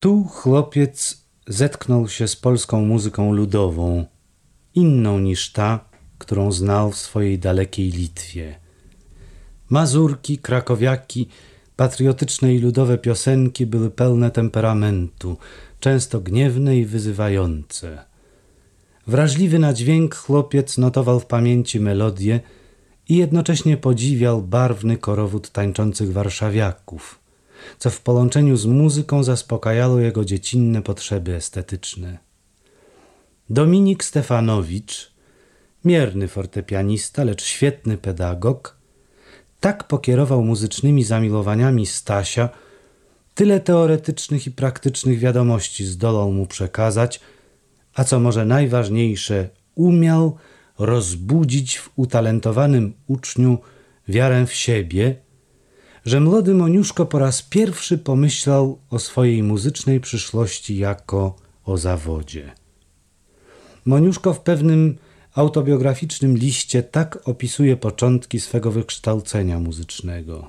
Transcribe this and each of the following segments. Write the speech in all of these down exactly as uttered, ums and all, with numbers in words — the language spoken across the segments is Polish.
Tu chłopiec zetknął się z polską muzyką ludową, inną niż ta, którą znał w swojej dalekiej Litwie. Mazurki, krakowiaki, patriotyczne i ludowe piosenki były pełne temperamentu, często gniewne i wyzywające. Wrażliwy na dźwięk chłopiec notował w pamięci melodie i jednocześnie podziwiał barwny korowód tańczących warszawiaków, co w połączeniu z muzyką zaspokajało jego dziecinne potrzeby estetyczne. Dominik Stefanowicz, mierny fortepianista, lecz świetny pedagog, tak pokierował muzycznymi zamilowaniami Stasia, tyle teoretycznych i praktycznych wiadomości zdołał mu przekazać, a co może najważniejsze, umiał rozbudzić w utalentowanym uczniu wiarę w siebie, że młody Moniuszko po raz pierwszy pomyślał o swojej muzycznej przyszłości jako o zawodzie. Moniuszko w pewnym autobiograficznym liście tak opisuje początki swego wykształcenia muzycznego.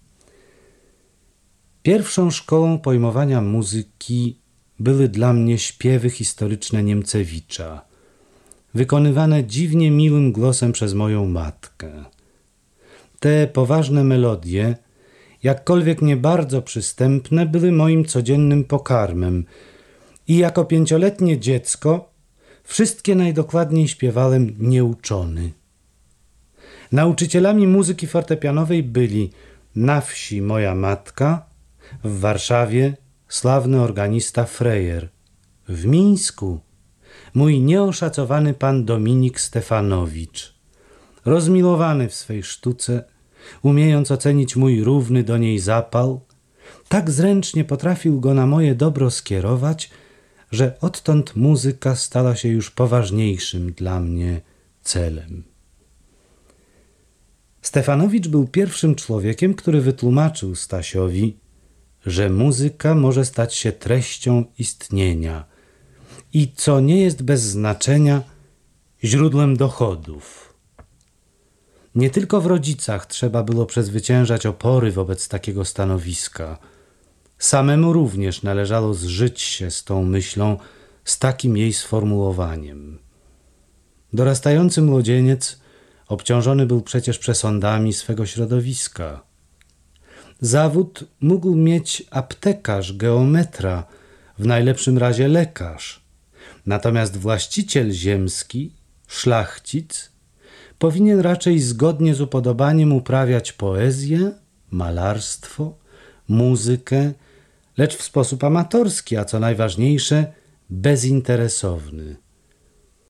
Pierwszą szkołą pojmowania muzyki były dla mnie śpiewy historyczne Niemcewicza, wykonywane dziwnie miłym głosem przez moją matkę. Te poważne melodie, jakkolwiek nie bardzo przystępne, były moim codziennym pokarmem i jako pięcioletnie dziecko wszystkie najdokładniej śpiewałem nieuczony. Nauczycielami muzyki fortepianowej byli na wsi moja matka, w Warszawie sławny organista Frejer, w Mińsku mój nieoszacowany pan Dominik Stefanowicz, rozmilowany w swej sztuce, umiejąc ocenić mój równy do niej zapał, tak zręcznie potrafił go na moje dobro skierować, że odtąd muzyka stała się już poważniejszym dla mnie celem. Stefanowicz był pierwszym człowiekiem, który wytłumaczył Stasiowi, że muzyka może stać się treścią istnienia i, co nie jest bez znaczenia, źródłem dochodów. Nie tylko w rodzicach trzeba było przezwyciężać opory wobec takiego stanowiska. Samemu również należało zżyć się z tą myślą, z takim jej sformułowaniem. Dorastający młodzieniec obciążony był przecież przesądami swego środowiska. Zawód mógł mieć aptekarz, geometra, w najlepszym razie lekarz. Natomiast właściciel ziemski, szlachcic, powinien raczej zgodnie z upodobaniem uprawiać poezję, malarstwo, muzykę, lecz w sposób amatorski, a co najważniejsze, bezinteresowny.